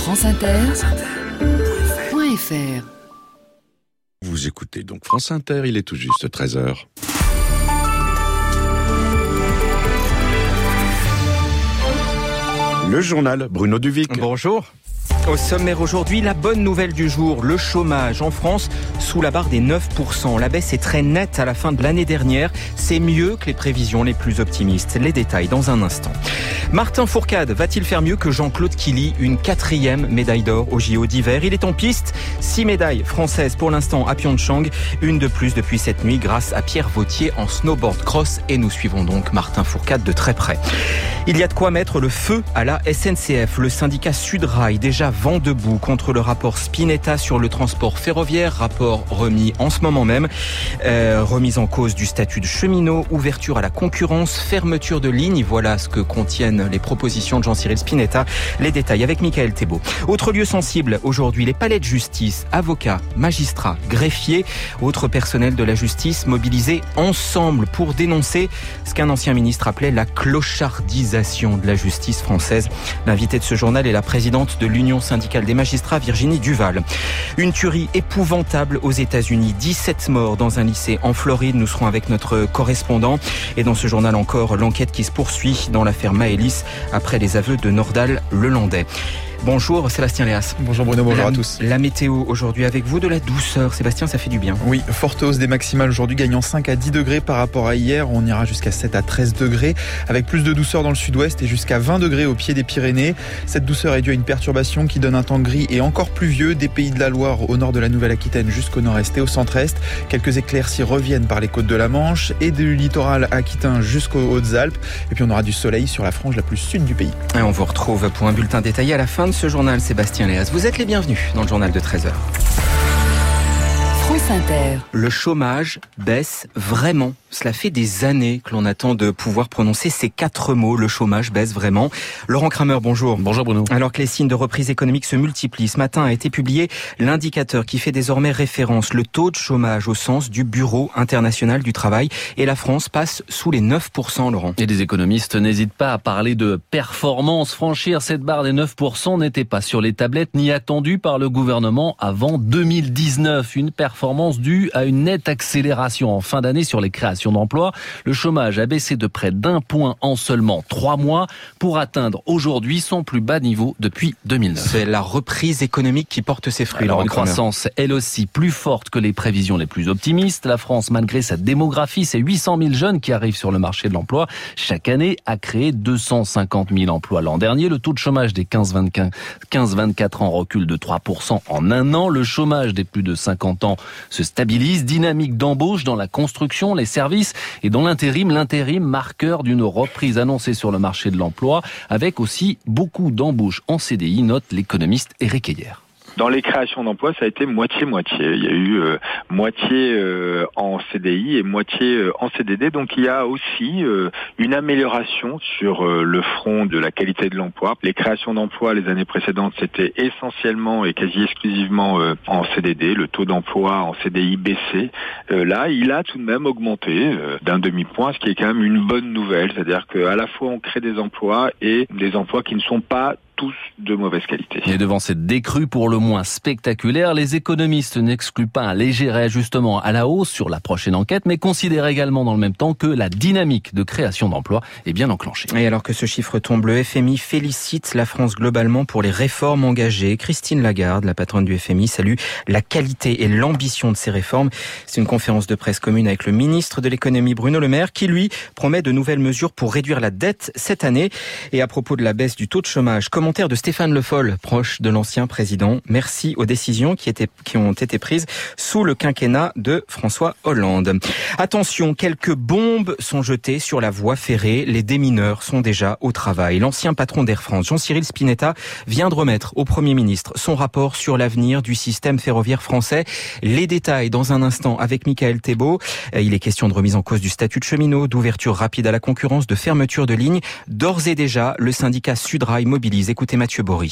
franceinter.fr. Vous écoutez donc France Inter, il est tout juste 13h. Le journal, Bruno Duvic. Bonjour. Au sommaire aujourd'hui, la bonne nouvelle du jour, le chômage en France sous la barre des 9%. La baisse est très nette à la fin de l'année dernière. C'est mieux que les prévisions les plus optimistes. Les détails dans un instant. Martin Fourcade va-t-il faire mieux que Jean-Claude Killy? Une 4e médaille d'or au JO d'hiver. Il est en piste. 6 médailles françaises pour l'instant à Pyeongchang. Une de plus depuis cette nuit grâce à Pierre Vautier en snowboard cross. Et nous suivons donc Martin Fourcade de très près. Il y a de quoi mettre le feu à la SNCF. Le syndicat Sudrail déjà vent debout contre le rapport Spinetta sur le transport ferroviaire, rapport remis en ce moment même, remise en cause du statut de cheminot, ouverture à la concurrence, fermeture de lignes, voilà ce que contiennent les propositions de Jean-Cyril Spinetta. Les détails avec Mickaël Thébault. Autre lieu sensible aujourd'hui, les palais de justice, avocats, magistrats, greffiers, autres personnels de la justice mobilisés ensemble pour dénoncer ce qu'un ancien ministre appelait la clochardisation de la justice française. L'invité de ce journal est la présidente de l'Union syndicale des magistrats, Virginie Duval. Une tuerie épouvantable aux États-Unis. 17 morts dans un lycée en Floride. Nous serons avec notre correspondant. Et dans ce journal encore, l'enquête qui se poursuit dans l'affaire Maëlys après les aveux de Nordal Lelandais. Bonjour Sébastien Léas. Bonjour Bruno, bonjour à tous. La météo aujourd'hui avec vous, de la douceur. Sébastien, ça fait du bien. Oui, forte hausse des maximales aujourd'hui, gagnant 5 à 10 degrés par rapport à hier. On ira jusqu'à 7 à 13 degrés, avec plus de douceur dans le sud-ouest et jusqu'à 20 degrés au pied des Pyrénées. Cette douceur est due à une perturbation qui donne un temps gris et encore pluvieux des pays de la Loire au nord de la Nouvelle-Aquitaine jusqu'au nord-est et au centre-est. Quelques éclaircies reviennent par les côtes de la Manche et du littoral aquitain jusqu'aux Hautes-Alpes. Et puis on aura du soleil sur la frange la plus sud du pays. Et on vous retrouve pour un bulletin détaillé à la fin de ce journal, Sébastien Léas. Vous êtes les bienvenus dans le journal de 13h. France Inter. Le chômage baisse vraiment. Cela fait des années que l'on attend de pouvoir prononcer ces 4 mots. Le chômage baisse vraiment. Laurent Kramer, bonjour. Bonjour Bruno. Alors que les signes de reprise économique se multiplient, ce matin a été publié l'indicateur qui fait désormais référence, le taux de chômage au sens du Bureau international du travail. Et la France passe sous les 9%, Laurent. Et les économistes n'hésitent pas à parler de performance. Franchir cette barre des 9% n'était pas sur les tablettes ni attendu par le gouvernement avant 2019. Une performance due à une nette accélération en fin d'année sur les créations d'emplois. Le chômage a baissé de près d'1 point en seulement 3 mois pour atteindre aujourd'hui son plus bas niveau depuis 2009. C'est la reprise économique qui porte ses fruits. Alors, une croissance, elle aussi, plus forte que les prévisions les plus optimistes. La France, malgré sa démographie, ses 800 000 jeunes qui arrivent sur le marché de l'emploi chaque année, a créé 250 000 emplois l'an dernier. Le taux de chômage des 15-24 ans recule de 3% en un an. Le chômage des plus de 50 ans se stabilise. Dynamique d'embauche dans la construction, les services et dans l'intérim, marqueur d'une reprise annoncée sur le marché de l'emploi, avec aussi beaucoup d'embauches en CDI, note l'économiste Éric Heyer. Dans les créations d'emplois, ça a été moitié-moitié. Il y a eu moitié en CDI et moitié en CDD. Donc il y a aussi une amélioration sur le front de la qualité de l'emploi. Les créations d'emplois les années précédentes, c'était essentiellement et quasi exclusivement en CDD. Le taux d'emploi en CDI baissait. Là, il a tout de même augmenté d'un demi-point, ce qui est quand même une bonne nouvelle. C'est-à-dire qu'à la fois on crée des emplois et des emplois qui ne sont pas tous de mauvaise qualité. Et devant cette décrue pour le moins spectaculaire, les économistes n'excluent pas un léger réajustement à la hausse sur la prochaine enquête, mais considèrent également dans le même temps que la dynamique de création d'emplois est bien enclenchée. Et alors que ce chiffre tombe, le FMI félicite la France globalement pour les réformes engagées. Christine Lagarde, la patronne du FMI, salue la qualité et l'ambition de ces réformes. C'est une conférence de presse commune avec le ministre de l'économie Bruno Le Maire qui, lui, promet de nouvelles mesures pour réduire la dette cette année. Et à propos de la baisse du taux de chômage, commentaire de Stéphane Le Foll, proche de l'ancien président. Merci aux décisions qui ont été prises sous le quinquennat de François Hollande. Attention, quelques bombes sont jetées sur la voie ferrée. Les démineurs sont déjà au travail. L'ancien patron d'Air France, Jean-Cyril Spinetta, vient de remettre au Premier ministre son rapport sur l'avenir du système ferroviaire français. Les détails dans un instant avec Mickaël Thébault. Il est question de remise en cause du statut de cheminot, d'ouverture rapide à la concurrence, de fermeture de lignes. D'ores et déjà, le syndicat Sudrail mobilise. Écoutez Mathieu Bory.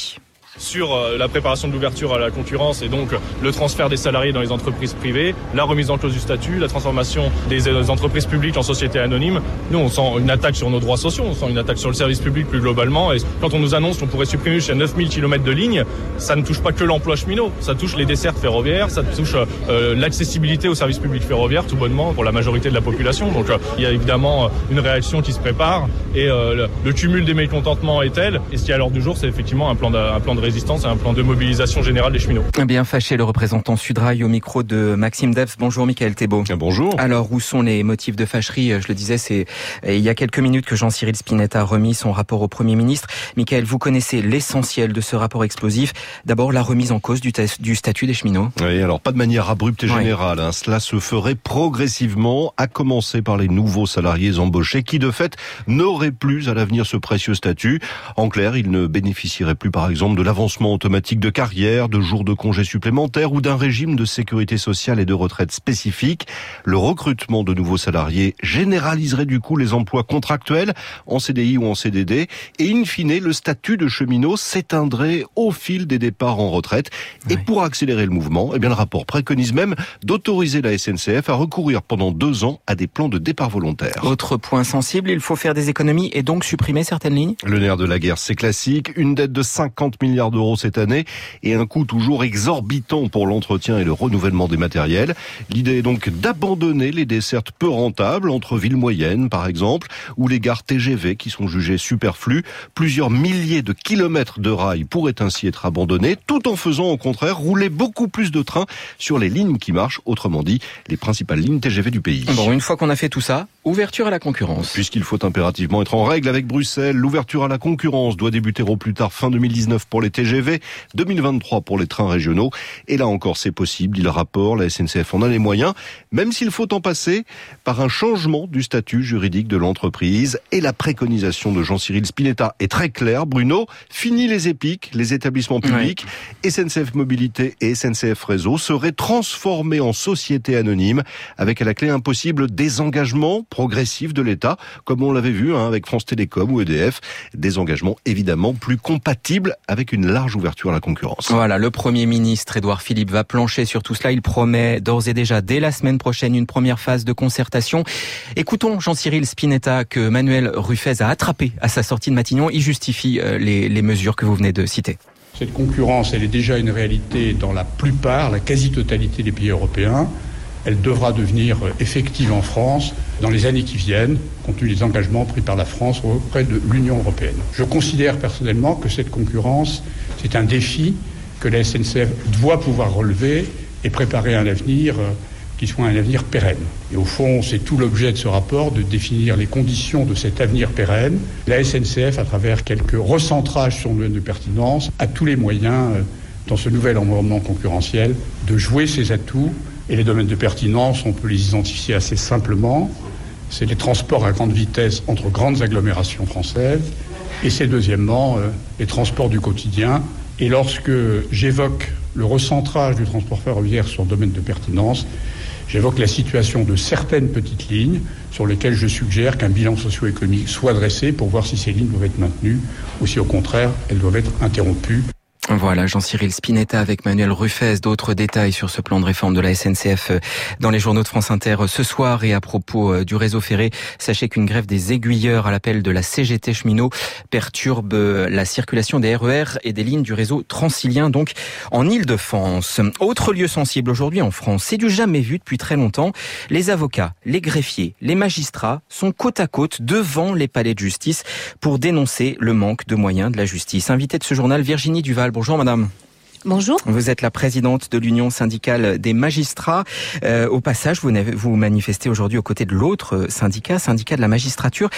sur la préparation de l'ouverture à la concurrence et donc le transfert des salariés dans les entreprises privées, la remise en cause du statut, la transformation des entreprises publiques en sociétés anonymes. Nous, on sent une attaque sur nos droits sociaux, on sent une attaque sur le service public plus globalement. Et quand on nous annonce qu'on pourrait supprimer jusqu'à 9000 km de lignes, ça ne touche pas que l'emploi cheminot, ça touche les dessertes ferroviaires, ça touche l'accessibilité aux services publics ferroviaires tout bonnement pour la majorité de la population. Donc il y a évidemment une réaction qui se prépare et le cumul des mécontentements est tel. Et ce qui est à l'ordre du jour, c'est effectivement un plan de résistance et un plan de mobilisation générale des cheminots. Bien fâché, le représentant Sudrail au micro de Maxime Debs. Bonjour Michael Thébault. Bonjour. Alors où sont les motifs de fâcherie? Je le disais, c'est il y a quelques minutes que Jean-Cyril Spinetta a remis son rapport au Premier ministre. Michael, vous connaissez l'essentiel de ce rapport explosif. D'abord, la remise en cause du statut des cheminots. Oui, alors pas de manière abrupte et générale. Cela se ferait progressivement, à commencer par les nouveaux salariés embauchés qui, de fait, n'auraient plus à l'avenir ce précieux statut. En clair, ils ne bénéficieraient plus, par exemple, de l'avancement automatique de carrière, de jours de congés supplémentaires ou d'un régime de sécurité sociale et de retraite spécifique. Le recrutement de nouveaux salariés généraliserait du coup les emplois contractuels en CDI ou en CDD et in fine, le statut de cheminot s'éteindrait au fil des départs en retraite. Et pour accélérer le mouvement, le rapport préconise même d'autoriser la SNCF à recourir pendant 2 ans à des plans de départ volontaires. Autre point sensible, il faut faire des économies et donc supprimer certaines lignes. Le nerf de la guerre, c'est classique. Une dette de 50 milliards d'euros cette année et un coût toujours exorbitant pour l'entretien et le renouvellement des matériels. L'idée est donc d'abandonner les dessertes peu rentables entre villes moyennes, par exemple, ou les gares TGV qui sont jugées superflues. Plusieurs milliers de kilomètres de rails pourraient ainsi être abandonnés, tout en faisant au contraire rouler beaucoup plus de trains sur les lignes qui marchent, autrement dit, les principales lignes TGV du pays. Bon, une fois qu'on a fait tout ça, ouverture à la concurrence. Puisqu'il faut impérativement être en règle avec Bruxelles, l'ouverture à la concurrence doit débuter au plus tard fin 2019 pour les TGV, 2023 pour les trains régionaux. Et là encore, c'est possible, dit le rapport, la SNCF en a les moyens, même s'il faut en passer par un changement du statut juridique de l'entreprise. Et la préconisation de Jean-Cyril Spinetta est très claire, Bruno. Fini les EPIC, les établissements publics. SNCF Mobilité et SNCF Réseau seraient transformés en sociétés anonymes, avec à la clé un possible désengagement progressif de l'État, comme on l'avait vu avec France Télécom ou EDF. Des engagements évidemment plus compatibles avec une large ouverture à la concurrence. Voilà, le Premier ministre Édouard Philippe va plancher sur tout cela. Il promet d'ores et déjà dès la semaine prochaine une première phase de concertation. Écoutons Jean-Cyril Spinetta que Manuel Rufez a attrapé à sa sortie de Matignon. Il justifie les mesures que vous venez de citer. Cette concurrence, elle est déjà une réalité dans la plupart, la quasi-totalité des pays européens. Elle devra devenir effective en France dans les années qui viennent, compte tenu des engagements pris par la France auprès de l'Union européenne. Je considère personnellement que cette concurrence, c'est un défi que la SNCF doit pouvoir relever et préparer un avenir qui soit un avenir pérenne. Et au fond, c'est tout l'objet de ce rapport, de définir les conditions de cet avenir pérenne. La SNCF, à travers quelques recentrages sur le domaine de pertinence, a tous les moyens, dans ce nouvel environnement concurrentiel, de jouer ses atouts. Et les domaines de pertinence, on peut les identifier assez simplement. C'est les transports à grande vitesse entre grandes agglomérations françaises. Et c'est deuxièmement les transports du quotidien. Et lorsque j'évoque le recentrage du transport ferroviaire sur le domaine de pertinence, j'évoque la situation de certaines petites lignes sur lesquelles je suggère qu'un bilan socio-économique soit dressé pour voir si ces lignes doivent être maintenues ou si au contraire elles doivent être interrompues. Voilà, Jean-Cyril Spinetta avec Manuel Rufez. D'autres détails sur ce plan de réforme de la SNCF dans les journaux de France Inter ce soir. Et à propos du réseau ferré, sachez qu'une grève des aiguilleurs à l'appel de la CGT cheminot perturbe la circulation des RER et des lignes du réseau transilien, donc en Île-de-France. Autre lieu sensible aujourd'hui en France, c'est du jamais vu depuis très longtemps. Les avocats, les greffiers, les magistrats sont côte à côte devant les palais de justice pour dénoncer le manque de moyens de la justice. Invitée de ce journal, Virginie Duval. Bonjour madame. Bonjour. Vous êtes la présidente de l'Union syndicale des magistrats. Au passage, vous manifestez aujourd'hui aux côtés de l'autre syndicat de la magistrature.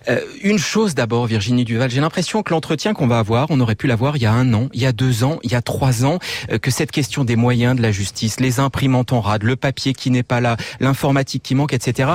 Une chose d'abord, Virginie Duval, j'ai l'impression que l'entretien qu'on va avoir, on aurait pu l'avoir il y a 1 an, il y a 2 ans, il y a 3 ans, que cette question des moyens de la justice, les imprimantes en rade, le papier qui n'est pas là, l'informatique qui manque, etc.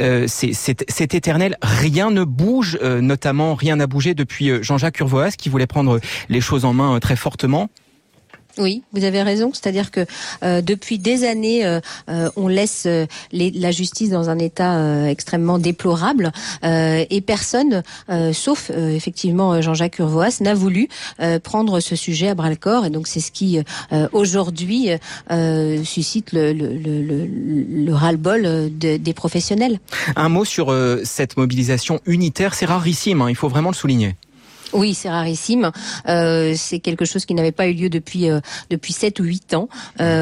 C'est éternel. Rien ne bouge, notamment rien n'a bougé depuis Jean-Jacques Urvoas qui voulait prendre les choses en main très fortement. Oui, vous avez raison. C'est-à-dire que depuis des années, on laisse la justice dans un état extrêmement déplorable et personne, sauf effectivement Jean-Jacques Urvoas, n'a voulu prendre ce sujet à bras-le-corps. Et donc c'est ce qui aujourd'hui suscite le ras-le-bol des professionnels. Un mot sur cette mobilisation unitaire, c'est rarissime, il faut vraiment le souligner. Oui, c'est rarissime. C'est quelque chose qui n'avait pas eu lieu depuis 7 ou 8 ans.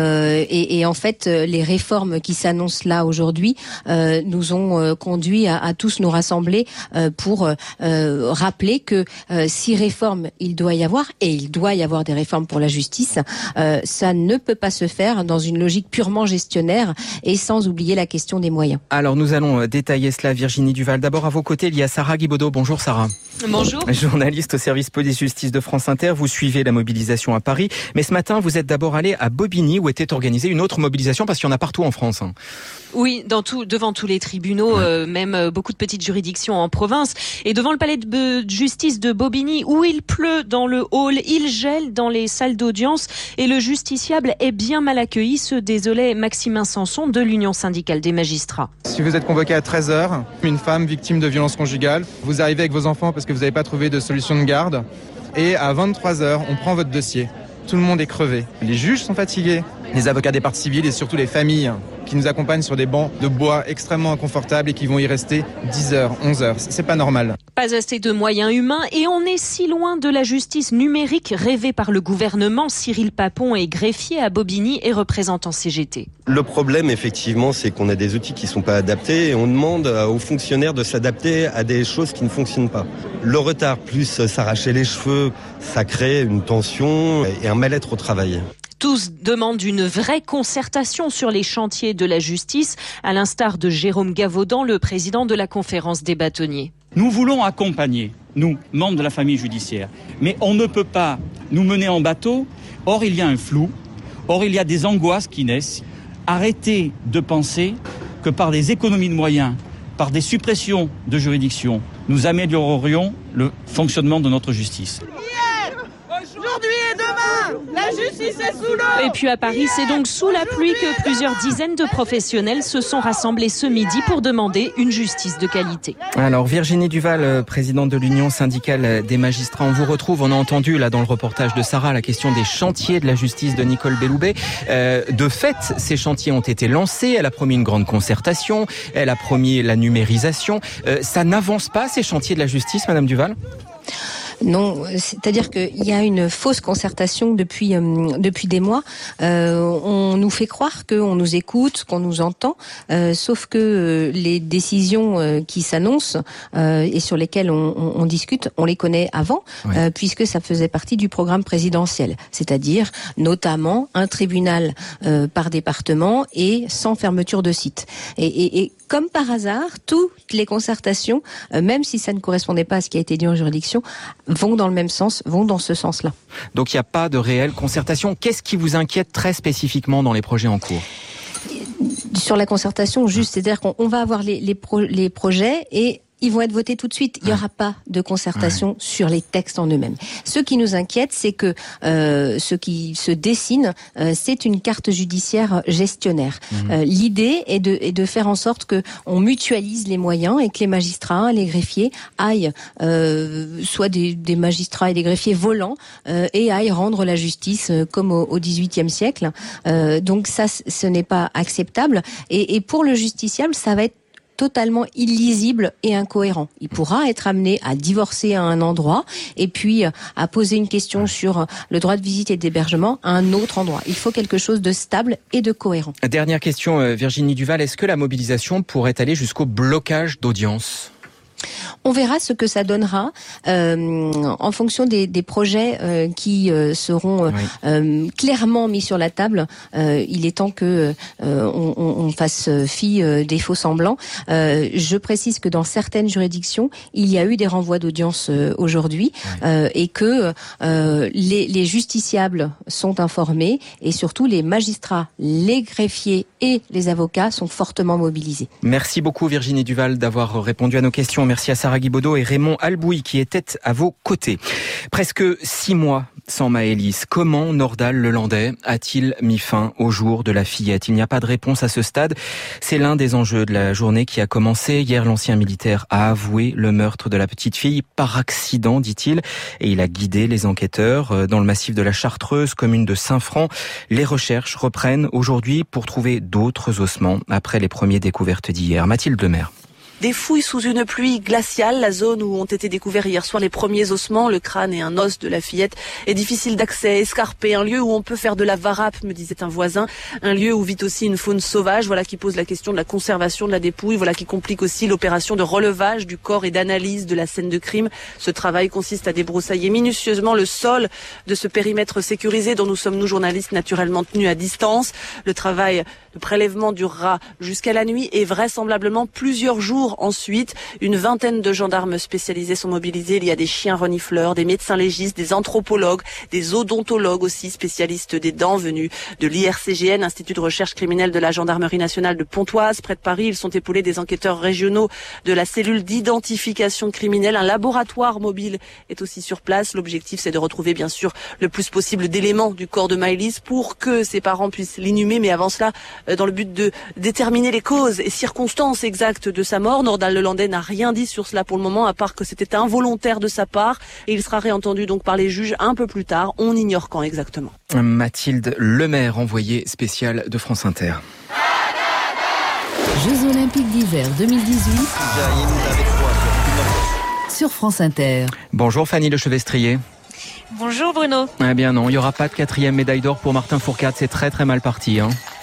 Et en fait, les réformes qui s'annoncent là aujourd'hui nous ont conduit à tous nous rassembler pour rappeler que si réforme il doit y avoir, et il doit y avoir des réformes pour la justice, ça ne peut pas se faire dans une logique purement gestionnaire et sans oublier la question des moyens. Alors nous allons détailler cela, Virginie Duval. D'abord à vos côtés, il y a Sarah Guibaudot. Bonjour Sarah. Bonjour. Journaliste au service police-justice de France Inter, vous suivez la mobilisation à Paris. Mais ce matin, vous êtes d'abord allé à Bobigny où était organisée une autre mobilisation parce qu'il y en a partout en France. Oui, devant tous les tribunaux, même beaucoup de petites juridictions en province. Et devant le palais de justice de Bobigny où il pleut dans le hall, il gèle dans les salles d'audience et le justiciable est bien mal accueilli, se désolait Maximin Sanson de l'Union syndicale des magistrats. Si vous êtes convoqué à 13h, une femme victime de violences conjugales, vous arrivez avec vos enfants parce que vous n'avez pas trouvé de solution de garde et à 23h, on prend votre dossier. Tout le monde est crevé. Les juges sont fatigués, les avocats des parties civiles et surtout les familles qui nous accompagnent sur des bancs de bois extrêmement inconfortables et qui vont y rester 10 heures, 11 heures. C'est pas normal. Pas assez de moyens humains et on est si loin de la justice numérique rêvée par le gouvernement. Cyril Papon est greffier à Bobigny et représentant CGT. Le problème, effectivement, c'est qu'on a des outils qui ne sont pas adaptés et on demande aux fonctionnaires de s'adapter à des choses qui ne fonctionnent pas. Le retard plus s'arracher les cheveux, ça crée une tension et un mal-être au travail. Tous demandent une vraie concertation sur les chantiers de la justice, à l'instar de Jérôme Gavaudan, le président de la conférence des bâtonniers. Nous voulons accompagner, nous, membres de la famille judiciaire, mais on ne peut pas nous mener en bateau. Or, il y a un flou, or, il y a des angoisses qui naissent. Arrêtez de penser que par des économies de moyens, par des suppressions de juridictions, nous améliorerions le fonctionnement de notre justice. Aujourd'hui et demain, la justice est sous l'eau. Et puis à Paris, c'est donc sous la pluie que plusieurs dizaines de professionnels se sont rassemblés ce midi pour demander une justice de qualité. Alors Virginie Duval, présidente de l'Union syndicale des magistrats, on vous retrouve, on a entendu là dans le reportage de Sarah la question des chantiers de la justice de Nicole Belloubet. De fait, ces chantiers ont été lancés, elle a promis une grande concertation, elle a promis la numérisation. Ça n'avance pas ces chantiers de la justice, Madame Duval ? Non, c'est-à-dire qu'il y a une fausse concertation depuis des mois. On nous fait croire qu'on nous écoute, qu'on nous entend, sauf que les décisions qui s'annoncent et sur lesquelles on discute, on les connaît avant, puisque ça faisait partie du programme présidentiel. C'est-à-dire notamment un tribunal par département et sans fermeture de site. Et comme par hasard, toutes les concertations, même si ça ne correspondait pas à ce qui a été dit en juridiction, vont dans le même sens, vont dans ce sens-là. Donc il n'y a pas de réelle concertation. Qu'est-ce qui vous inquiète très spécifiquement dans les projets en cours ? Sur la concertation, juste, c'est-à-dire qu'on va avoir les projets et ils vont être votés tout de suite. Il n'y aura pas de concertation sur les textes en eux-mêmes. Ce qui nous inquiète, c'est que ce qui se dessine, c'est une carte judiciaire gestionnaire. L'idée est de faire en sorte que on mutualise les moyens et que les magistrats, les greffiers aillent, soit des magistrats et des greffiers volants, et aillent rendre la justice comme au XVIIIe siècle. Donc ça, ce n'est pas acceptable. Et pour le justiciable, ça va être totalement illisible et incohérent. Il pourra être amené à divorcer à un endroit et puis à poser une question sur le droit de visite et d'hébergement à un autre endroit. Il faut quelque chose de stable et de cohérent. Dernière question, Virginie Duval, est-ce que la mobilisation pourrait aller jusqu'au blocage d'audience ? On verra ce que ça donnera en fonction des projets qui seront clairement mis sur la table. Il est temps que on fasse fi des faux semblants. Je précise que dans certaines juridictions, il y a eu des renvois d'audience aujourd'hui et que les justiciables sont informés et surtout les magistrats, les greffiers et les avocats sont fortement mobilisés. Merci beaucoup Virginie Duval d'avoir répondu à nos questions. Merci à Sarah Guibaudot et Raymond Albouy qui étaient à vos côtés. Presque 6 mois sans Maëlys. Comment Nordal Lelandais a-t-il mis fin au jour de la fillette? Il n'y a pas de réponse à ce stade. C'est l'un des enjeux de la journée qui a commencé. Hier, l'ancien militaire a avoué le meurtre de la petite fille par accident, dit-il. Et il a guidé les enquêteurs dans le massif de la Chartreuse, commune de Saint-Franc. Les recherches reprennent aujourd'hui pour trouver d'autres ossements après les premières découvertes d'hier. Mathilde Lemaire. Des fouilles sous une pluie glaciale, la zone où ont été découverts hier soir les premiers ossements, le crâne et un os de la fillette, est difficile d'accès, escarpé, un lieu où on peut faire de la varap, me disait un voisin, un lieu où vit aussi une faune sauvage, voilà qui pose la question de la conservation de la dépouille, voilà qui complique aussi l'opération de relevage du corps et d'analyse de la scène de crime. Ce travail consiste à débroussailler minutieusement le sol de ce périmètre sécurisé dont nous sommes, nous journalistes, naturellement tenus à distance. Le travail de prélèvement durera jusqu'à la nuit et vraisemblablement plusieurs jours ensuite. Une vingtaine de gendarmes spécialisés sont mobilisés. Il y a des chiens renifleurs, des médecins légistes, des anthropologues, des odontologues aussi, spécialistes des dents venus de l'IRCGN, Institut de recherche criminelle de la Gendarmerie nationale de Pontoise, près de Paris. Ils sont épaulés des enquêteurs régionaux de la cellule d'identification criminelle. Un laboratoire mobile est aussi sur place. L'objectif, c'est de retrouver bien sûr le plus possible d'éléments du corps de Maëlys pour que ses parents puissent l'inhumer. Mais avant cela, dans le but de déterminer les causes et circonstances exactes de sa mort. Nordal Lelandais n'a rien dit sur cela pour le moment, à part que c'était involontaire de sa part. Et il sera réentendu donc par les juges un peu plus tard. On ignore quand exactement. Mathilde Lemaire, envoyée spéciale de France Inter. Jeux Olympiques d'hiver 2018 sur France Inter. Bonjour Fanny Lechevestrier. Bonjour Bruno. Eh bien non, il n'y aura pas de 4e médaille d'or pour Martin Fourcade, c'est très très mal parti.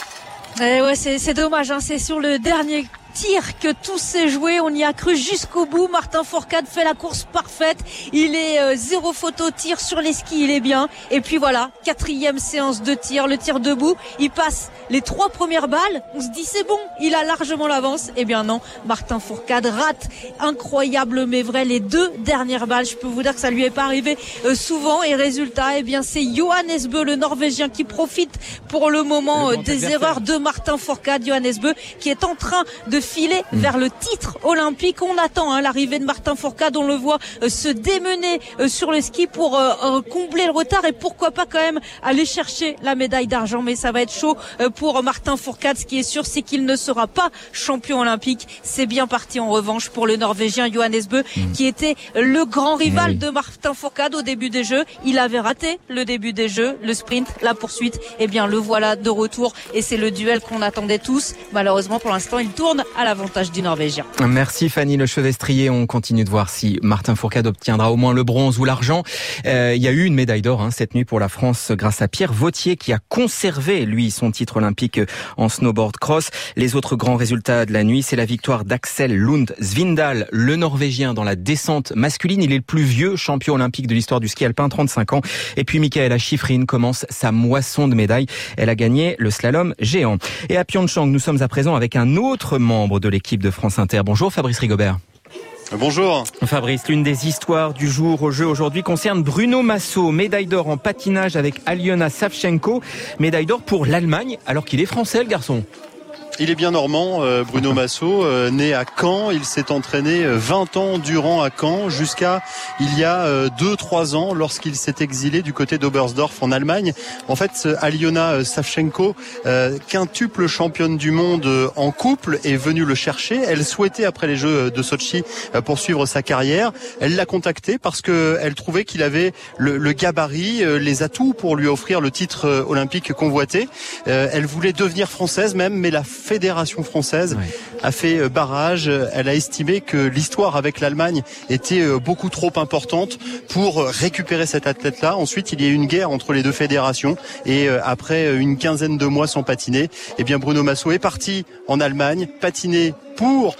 Ouais, c'est dommage, c'est sur le dernier tir que tout s'est joué, on y a cru jusqu'au bout. Martin Fourcade fait la course parfaite, il est 0 faute au tir, sur les skis il est bien, et puis voilà, 4e séance de tir, le tir debout, il passe les 3 premières balles, on se dit c'est bon, il a largement l'avance. Eh bien non, Martin Fourcade rate, incroyable mais vrai, les 2 dernières balles. Je peux vous dire que ça lui est pas arrivé souvent, et résultat, eh bien c'est Johannes Bö, le Norvégien, qui profite pour le moment des erreurs de Martin Fourcade. Johannes Bö qui est en train de filer vers le titre olympique. On attend l'arrivée de Martin Fourcade, on le voit se démener sur le ski pour combler le retard et pourquoi pas quand même aller chercher la médaille d'argent. Mais ça va être chaud pour Martin Fourcade. Ce qui est sûr, c'est qu'il ne sera pas champion olympique. C'est bien parti en revanche pour le Norvégien Johannes Bö, qui était le grand rival de Martin Fourcade au début des Jeux. Il avait raté le début des Jeux, le sprint, la poursuite. Eh bien le voilà de retour et c'est le duel qu'on attendait tous. Malheureusement pour l'instant il tourne à l'avantage du Norvégien. Merci Fanny Lechevestrier. On continue de voir si Martin Fourcade obtiendra au moins le bronze ou l'argent. Il y a eu une médaille d'or cette nuit pour la France grâce à Pierre Vautier qui a conservé lui son titre olympique en snowboard cross. Les autres grands résultats de la nuit, c'est la victoire d'Axel Lund Svindal, le Norvégien, dans la descente masculine. Il est le plus vieux champion olympique de l'histoire du ski alpin, 35 ans. Et puis Michaela Schifrin commence sa moisson de médailles. Elle a gagné le slalom géant. Et à Pyeongchang, nous sommes à présent avec un autre membre de l'équipe de France Inter. Bonjour Fabrice Rigobert. Bonjour. Fabrice, l'une des histoires du jour au jeu aujourd'hui concerne Bruno Massot, médaille d'or en patinage avec Aliona Savchenko, médaille d'or pour l'Allemagne alors qu'il est français le garçon. Il est bien normand, Bruno Massot, né à Caen. Il s'est entraîné 20 ans durant à Caen, jusqu'à il y a 2-3 ans, lorsqu'il s'est exilé du côté d'Oberstdorf en Allemagne. En fait, Aliona Savchenko, quintuple championne du monde en couple, est venue le chercher. Elle souhaitait, après les Jeux de Sotchi, poursuivre sa carrière. Elle l'a contacté parce qu'elle trouvait qu'il avait le gabarit, les atouts pour lui offrir le titre olympique convoité. Elle voulait devenir française même, mais la Fédération française a fait barrage. Elle a estimé que l'histoire avec l'Allemagne était beaucoup trop importante pour récupérer cet athlète-là. Ensuite, il y a eu une guerre entre les deux fédérations et après une quinzaine de mois sans patiner, eh bien Bruno Massot est parti en Allemagne patiner pour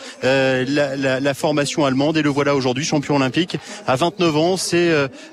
la formation allemande et le voilà aujourd'hui champion olympique à 29 ans. C'est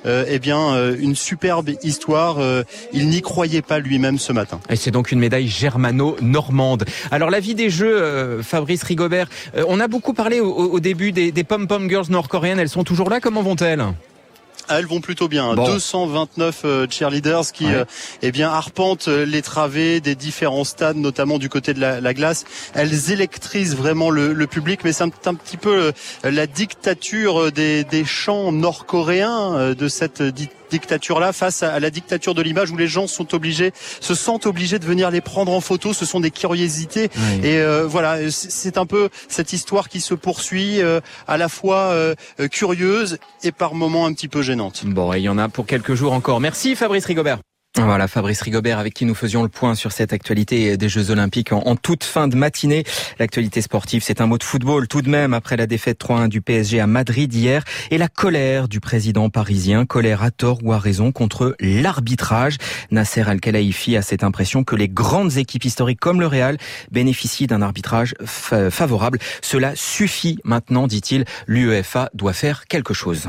une superbe histoire. Il n'y croyait pas lui-même ce matin. Et c'est donc une médaille germano-normande. Alors la vie des Jeux, Fabrice Rigobert, on a beaucoup parlé au début des pom-pom girls nord-coréennes. Elles sont toujours là, comment vont-elles ? Elles vont plutôt bien. Bon. 229 cheerleaders qui arpentent les travées des différents stades, notamment du côté de la glace. Elles électrisent vraiment le public, mais c'est un petit peu la dictature des chants nord-coréens de cette dictature-là face à la dictature de l'image où les gens se sentent obligés de venir les prendre en photo. Ce sont des curiosités et voilà, c'est un peu cette histoire qui se poursuit à la fois curieuse et par moments un petit peu gênante. Bon, et il y en a pour quelques jours encore. Merci Fabrice Rigobert. Voilà, Fabrice Rigobert avec qui nous faisions le point sur cette actualité des Jeux Olympiques en toute fin de matinée. L'actualité sportive, c'est un mot de football tout de même après la défaite 3-1 du PSG à Madrid hier et la colère du président parisien, colère à tort ou à raison contre l'arbitrage. Nasser Al-Khelaifi a cette impression que les grandes équipes historiques comme le Real bénéficient d'un arbitrage favorable. Cela suffit maintenant, dit-il. L'UEFA doit faire quelque chose.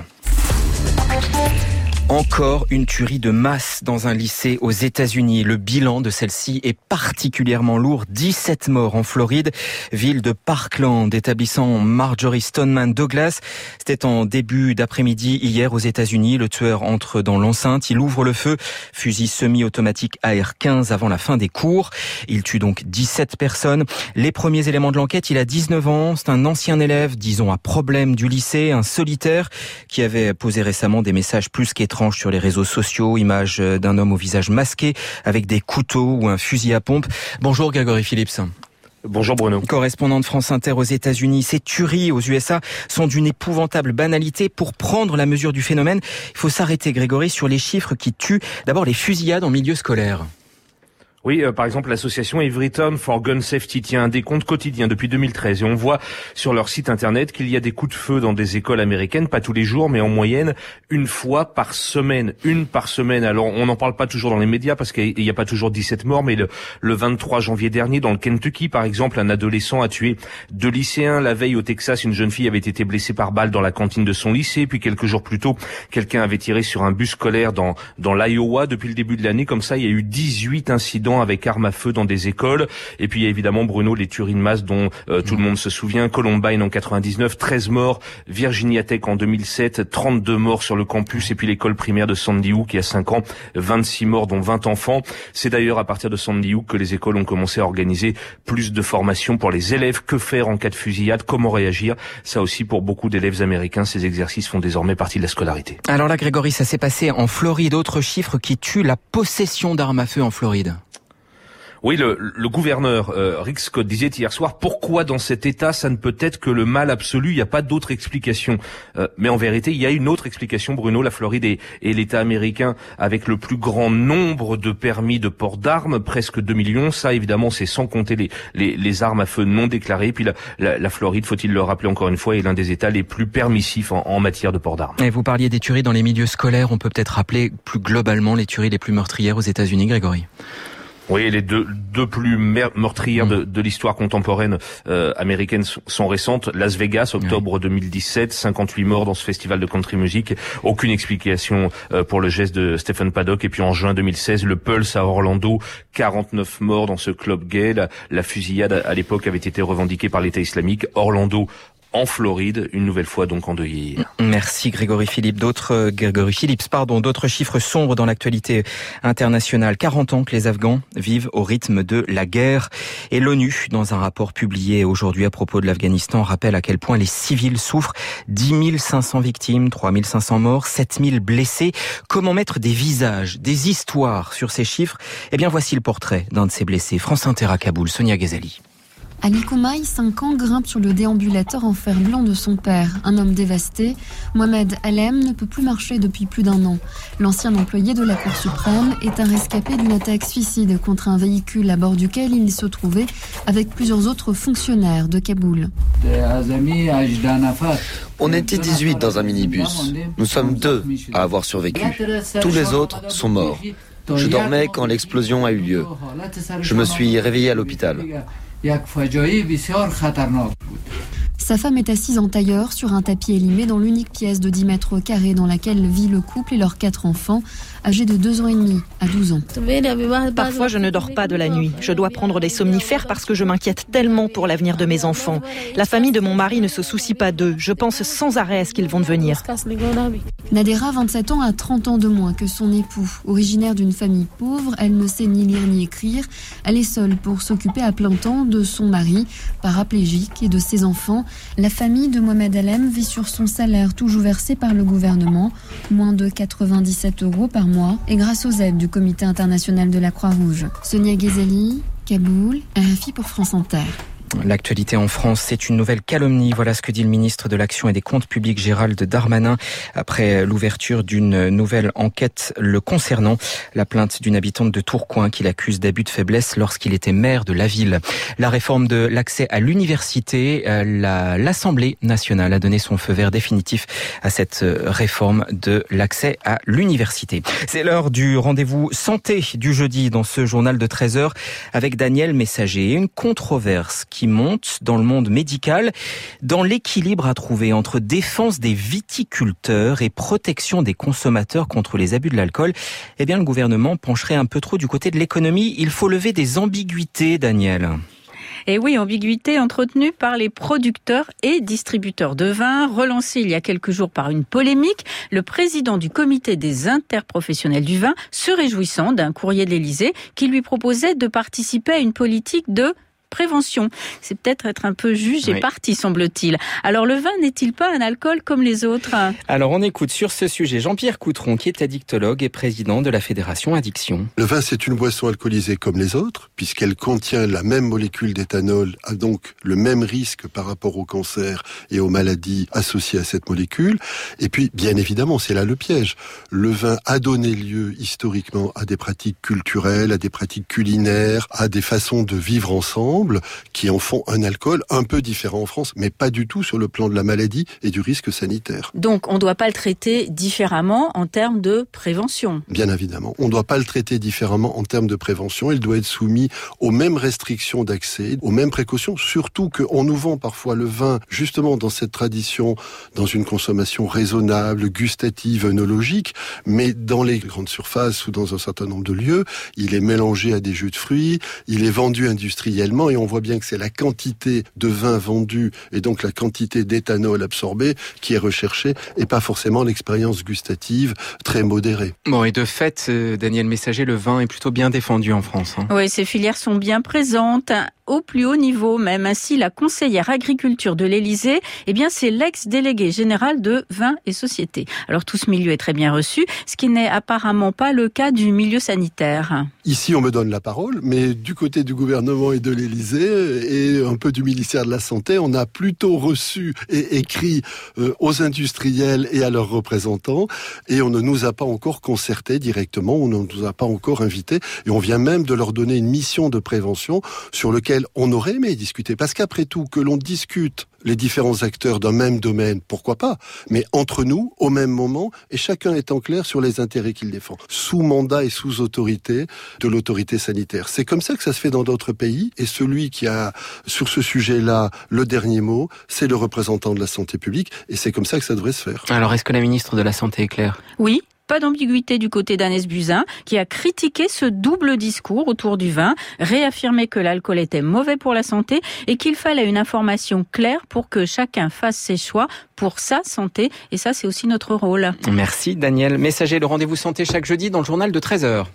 Encore une tuerie de masse dans un lycée aux États-Unis. Le bilan de celle-ci est particulièrement lourd. 17 morts en Floride, ville de Parkland, établissant Marjory Stoneman Douglas. C'était en début d'après-midi hier aux États-Unis. Le tueur entre dans l'enceinte, il ouvre le feu, fusil semi-automatique AR-15 avant la fin des cours. Il tue donc 17 personnes. Les premiers éléments de l'enquête, il a 19 ans. C'est un ancien élève, disons à problème du lycée, un solitaire qui avait posé récemment des messages plus qu'étranges sur les réseaux sociaux, images d'un homme au visage masqué avec des couteaux ou un fusil à pompe. Bonjour Grégory Phillips. Bonjour Bruno. Correspondant de France Inter aux États-Unis, ces tueries aux USA sont d'une épouvantable banalité. Pour prendre la mesure du phénomène, il faut s'arrêter Grégory sur les chiffres qui tuent d'abord les fusillades en milieu scolaire. Oui, par exemple, l'association Everytown for Gun Safety tient un décompte quotidien depuis 2013 et on voit sur leur site internet qu'il y a des coups de feu dans des écoles américaines, pas tous les jours, mais en moyenne une fois par semaine. Une par semaine. Alors, on n'en parle pas toujours dans les médias parce qu'il n'y a pas toujours 17 morts, mais le 23 janvier dernier, dans le Kentucky, par exemple, un adolescent a tué 2 lycéens. La veille, au Texas, une jeune fille avait été blessée par balle dans la cantine de son lycée. Puis quelques jours plus tôt, quelqu'un avait tiré sur un bus scolaire dans l'Iowa. Depuis le début de l'année, comme ça, il y a eu 18 incidents avec armes à feu dans des écoles. Et puis il y a évidemment, Bruno, les tueries de masse dont tout le monde se souvient. Columbine en 99, 13 morts. Virginia Tech en 2007, 32 morts sur le campus. Et puis l'école primaire de Sandy Hook, il y a 5 ans, 26 morts, dont 20 enfants. C'est d'ailleurs à partir de Sandy Hook que les écoles ont commencé à organiser plus de formations pour les élèves. Que faire en cas de fusillade? Comment réagir? Ça aussi, pour beaucoup d'élèves américains, ces exercices font désormais partie de la scolarité. Alors là, Grégory, ça s'est passé en Floride. Autre chiffre qui tue la possession d'armes à feu en Floride. Oui, le gouverneur Rick Scott disait hier soir, pourquoi dans cet État ça ne peut être que le mal absolu, il n'y a pas d'autre explication. Mais en vérité, il y a une autre explication, Bruno. La Floride est l'État américain avec le plus grand nombre de permis de port d'armes, presque 2 millions. Ça, évidemment, c'est sans compter les armes à feu non déclarées. Puis la Floride, faut-il le rappeler encore une fois, est l'un des États les plus permissifs en matière de port d'armes. Et vous parliez des tueries dans les milieux scolaires. On peut peut-être rappeler plus globalement les tueries les plus meurtrières aux États-Unis, Grégory. Oui, les deux plus meurtrières de l'histoire contemporaine américaine sont récentes. Las Vegas, octobre 2017, 58 morts dans ce festival de country music. Aucune explication pour le geste de Stephen Paddock. Et puis en juin 2016, le Pulse à Orlando, 49 morts dans ce club gay. La fusillade à l'époque avait été revendiquée par l'État islamique. Orlando en Floride, une nouvelle fois donc endeuillé. Merci Grégory Phillips. D'autres chiffres sombres dans l'actualité internationale. 40 ans que les Afghans vivent au rythme de la guerre. Et l'ONU, dans un rapport publié aujourd'hui à propos de l'Afghanistan, rappelle à quel point les civils souffrent. 10 500 victimes, 3 500 morts, 7 000 blessés. Comment mettre des visages, des histoires sur ces chiffres? Eh bien, voici le portrait d'un de ces blessés. France Inter à Kaboul, Sonia Ghazali. Ali Koumaï, 5 ans, grimpe sur le déambulateur en fer blanc de son père. Un homme dévasté, Mohamed Alem ne peut plus marcher depuis plus d'1 an. L'ancien employé de la Cour suprême est un rescapé d'une attaque suicide contre un véhicule à bord duquel il se trouvait avec plusieurs autres fonctionnaires de Kaboul. On était 18 dans un minibus. Nous sommes 2 à avoir survécu. Tous les autres sont morts. Je dormais quand l'explosion a eu lieu. Je me suis réveillé à l'hôpital. Sa femme est assise en tailleur sur un tapis élimé dans l'unique pièce de 10 mètres carrés dans laquelle vit le couple et leurs 4 enfants. âgé de 2 ans et demi à 12 ans. Parfois, je ne dors pas de la nuit. Je dois prendre des somnifères parce que je m'inquiète tellement pour l'avenir de mes enfants. La famille de mon mari ne se soucie pas d'eux. Je pense sans arrêt à ce qu'ils vont devenir. Nadera, 27 ans, a 30 ans de moins que son époux. Originaire d'une famille pauvre, elle ne sait ni lire ni écrire. Elle est seule pour s'occuper à plein temps de son mari, paraplégique, et de ses enfants. La famille de Mohamed Alem vit sur son salaire, toujours versé par le gouvernement, moins de 97 € par mois, et grâce aux aides du Comité international de la Croix-Rouge. Sonia Ghezali, Kaboul, RFI pour France Inter. L'actualité en France, c'est une nouvelle calomnie. Voilà ce que dit le ministre de l'Action et des Comptes publics Gérald Darmanin après l'ouverture d'une nouvelle enquête le concernant. La plainte d'une habitante de Tourcoing qui l'accuse d'abus de faiblesse lorsqu'il était maire de la ville. La réforme de l'accès à l'université, l'Assemblée nationale a donné son feu vert définitif à cette réforme de l'accès à l'université. C'est l'heure du rendez-vous santé du jeudi dans ce journal de 13h avec Daniel Messager. Une controverse qui monte dans le monde médical, dans l'équilibre à trouver entre défense des viticulteurs et protection des consommateurs contre les abus de l'alcool. Eh bien, le gouvernement pencherait un peu trop du côté de l'économie. Il faut lever des ambiguïtés, Daniel. Et oui, ambiguïté entretenue par les producteurs et distributeurs de vin, relancée il y a quelques jours par une polémique. Le président du comité des interprofessionnels du vin se réjouissant d'un courrier de l'Élysée qui lui proposait de participer à une politique de prévention. C'est peut-être être un peu juge et parti, semble-t-il. Alors, le vin n'est-il pas un alcool comme les autres ? Alors, on écoute sur ce sujet Jean-Pierre Coutron, qui est addictologue et président de la Fédération Addiction. Le vin, c'est une boisson alcoolisée comme les autres, puisqu'elle contient la même molécule d'éthanol, a donc le même risque par rapport au cancer et aux maladies associées à cette molécule. Et puis, bien évidemment, c'est là le piège. Le vin a donné lieu historiquement à des pratiques culturelles, à des pratiques culinaires, à des façons de vivre ensemble, qui en font un alcool un peu différent en France, mais pas du tout sur le plan de la maladie et du risque sanitaire. Donc, on ne doit pas le traiter différemment en termes de prévention. Bien évidemment, on ne doit pas le traiter différemment en termes de prévention. Il doit être soumis aux mêmes restrictions d'accès, aux mêmes précautions, surtout qu'on nous vend parfois le vin, justement dans cette tradition, dans une consommation raisonnable, gustative, œnologique, mais dans les grandes surfaces ou dans un certain nombre de lieux, il est mélangé à des jus de fruits, il est vendu industriellement, et on voit bien que c'est la quantité de vin vendu et donc la quantité d'éthanol absorbé qui est recherchée et pas forcément l'expérience gustative très modérée. Bon, et de fait, Daniel Messager, le vin est plutôt bien défendu en France. Oui, ces filières sont bien présentes, au plus haut niveau même. Ainsi, la conseillère agriculture de l'Élysée, eh bien, c'est l'ex-délégué général de Vin et Société. Alors, tout ce milieu est très bien reçu, ce qui n'est apparemment pas le cas du milieu sanitaire. Ici, on me donne la parole, mais du côté du gouvernement et de l'Élysée et un peu du ministère de la Santé, on a plutôt reçu et écrit aux industriels et à leurs représentants, et on ne nous a pas encore concertés directement, on ne nous a pas encore invités, et on vient même de leur donner une mission de prévention sur lequel on aurait aimé discuter. Parce qu'après tout, que l'on discute les différents acteurs d'un même domaine, pourquoi pas, mais entre nous, au même moment, et chacun étant clair sur les intérêts qu'il défend, sous mandat et sous autorité de l'autorité sanitaire. C'est comme ça que ça se fait dans d'autres pays, et celui qui a, sur ce sujet-là, le dernier mot, c'est le représentant de la santé publique, et c'est comme ça que ça devrait se faire. Alors, est-ce que la ministre de la Santé est claire ? Oui. Pas d'ambiguïté du côté d'Agnès Buzyn, qui a critiqué ce double discours autour du vin, réaffirmé que l'alcool était mauvais pour la santé et qu'il fallait une information claire pour que chacun fasse ses choix pour sa santé. Et ça, c'est aussi notre rôle. Merci Daniel. Messager, le rendez-vous santé chaque jeudi dans le journal de 13h.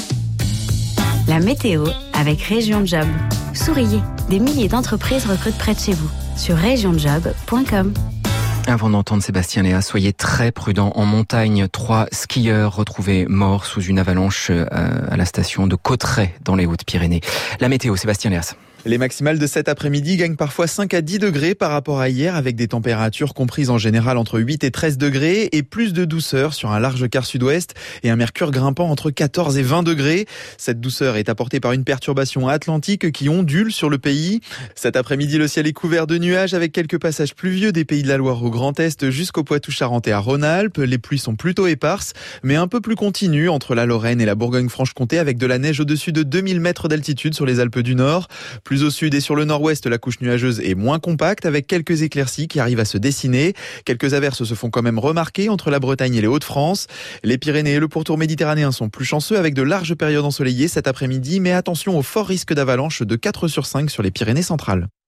La météo avec Région Job. Souriez, des milliers d'entreprises recrutent près de chez vous. Sur regionjob.com. Avant d'entendre Sébastien Léa, soyez très prudents en montagne. 3 skieurs retrouvés morts sous une avalanche à la station de Cauterets dans les Hautes-Pyrénées. La météo, Sébastien Léas. Les maximales de cet après-midi gagnent parfois 5 à 10 degrés par rapport à hier, avec des températures comprises en général entre 8 et 13 degrés et plus de douceur sur un large quart sud-ouest et un mercure grimpant entre 14 et 20 degrés. Cette douceur est apportée par une perturbation atlantique qui ondule sur le pays. Cet après-midi, le ciel est couvert de nuages avec quelques passages pluvieux des Pays de la Loire au Grand Est jusqu'au Poitou-Charentes et à Rhône-Alpes. Les pluies sont plutôt éparses, mais un peu plus continues entre la Lorraine et la Bourgogne-Franche-Comté avec de la neige au-dessus de 2000 mètres d'altitude sur les Alpes du Nord. Plus Plus au sud et sur le nord-ouest, la couche nuageuse est moins compacte avec quelques éclaircies qui arrivent à se dessiner. Quelques averses se font quand même remarquer entre la Bretagne et les Hauts-de-France. Les Pyrénées et le pourtour méditerranéen sont plus chanceux avec de larges périodes ensoleillées cet après-midi, mais attention au fort risque d'avalanche de 4 sur 5 sur les Pyrénées centrales.